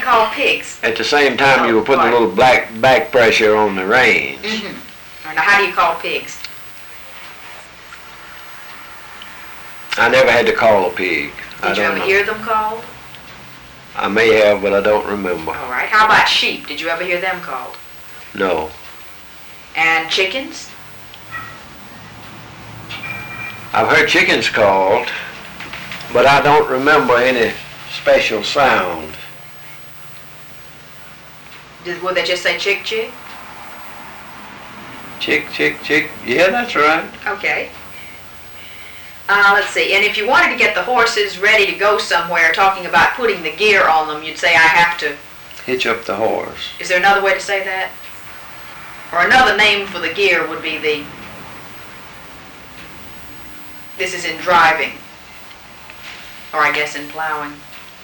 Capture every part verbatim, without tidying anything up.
you call pigs? At the same time, Oh, you were putting right. a little black back pressure on the reins. Mm-hmm. Now, how do you call pigs? I never had to call a pig. I Did you don't ever know. hear them called? I may have, but I don't remember. All right. How about sheep? Did you ever hear them called? No. And chickens? I've heard chickens called, but I don't remember any special sound. Did, would they just say chick, chick? Chick, chick, chick. Yeah, that's right. Okay. Uh, let's see. And if you wanted to get the horses ready to go somewhere, talking about putting the gear on them, you'd say, I have to... Hitch up the horse. Is there another way to say that? Or another name for the gear would be the... This is in driving. Or I guess in plowing.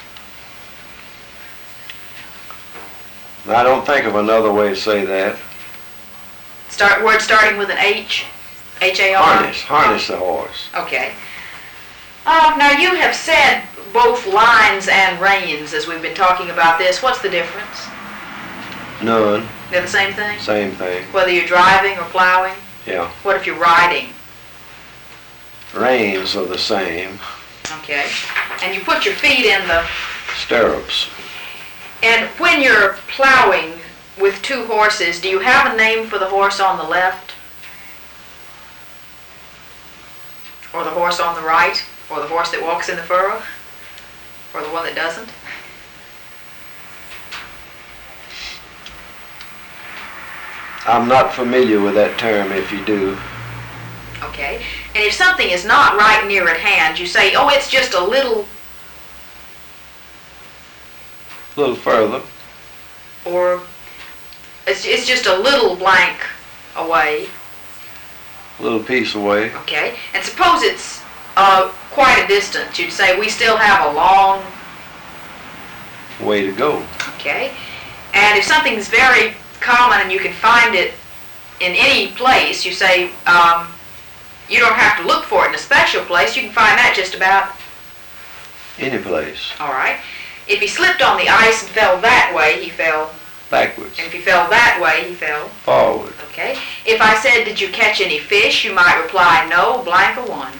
I don't think of another way to say that. Start word starting with an H? H A R? Harness. Harness the horse. Okay. Uh, now you have said both lines and reins as we've been talking about this. What's the difference? None. They're the same thing? Same thing. Whether you're driving or plowing? Yeah. What if you're riding? Reins are the same. Okay. And you put your feet in the... Stirrups. And when you're plowing with two horses, do you have a name for the horse on the left? Or the horse on the right? Or the horse that walks in the furrow? Or the one that doesn't? I'm not familiar with that term if you do. Okay. And if something is not right near at hand, you say, oh, it's just a little... A little further. Or it's, it's just a little blank away. A little piece away. Okay. And suppose it's uh, quite a distance. You'd say, we still have a long... Way to go. Okay. And if something's very common and you can find it in any place, you say, um, you don't have to look for it in a special place. You can find that just about... Any place. All right. If he slipped on the ice and fell that way, he fell... Backwards. And if he fell that way, he fell... Forward. Okay. If I said, did you catch any fish, you might reply, no, blank or one.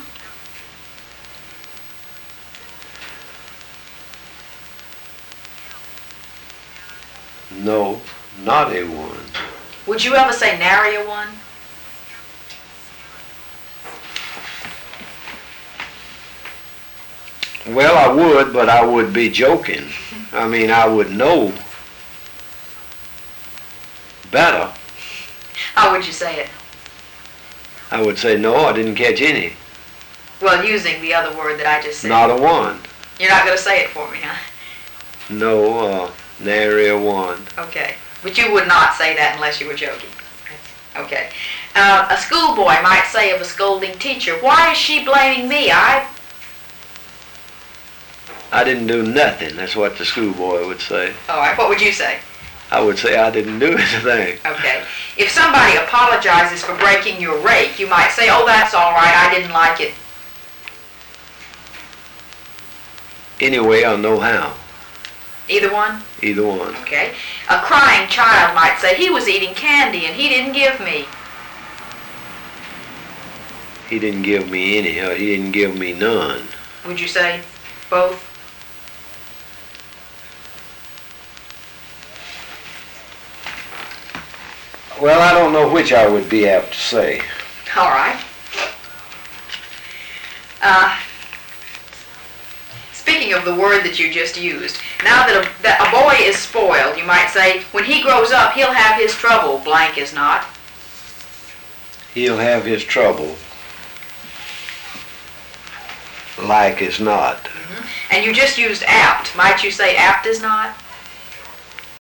No, not a one. Would you ever say nary a one? Well, I would, but I would be joking. I mean, I would know better. How would you say it? I would say, no, I didn't catch any. Well, using the other word that I just said. Not a one. You're not going to say it for me, huh? No, uh, nary a one. Okay. But you would not say that unless you were joking. Okay. Uh, a schoolboy might say of a scolding teacher, why is she blaming me? I... I didn't do nothing. That's what the schoolboy would say. All right. What would you say? I would say I didn't do anything. Okay. If somebody apologizes for breaking your rake, you might say, oh, that's all right, I didn't like it. Anyway, I know how. Either one? Either one. Okay. A crying child might say, he was eating candy and he didn't give me. He didn't give me any, or he didn't give me none. Would you say both? Well, I don't know which I would be apt to say. All right. Uh, speaking of the word that you just used, now that a, that a boy is spoiled, you might say, when he grows up, he'll have his trouble, blank is not. He'll have his trouble. Like is not. Mm-hmm. And you just used apt. Might you say apt is not?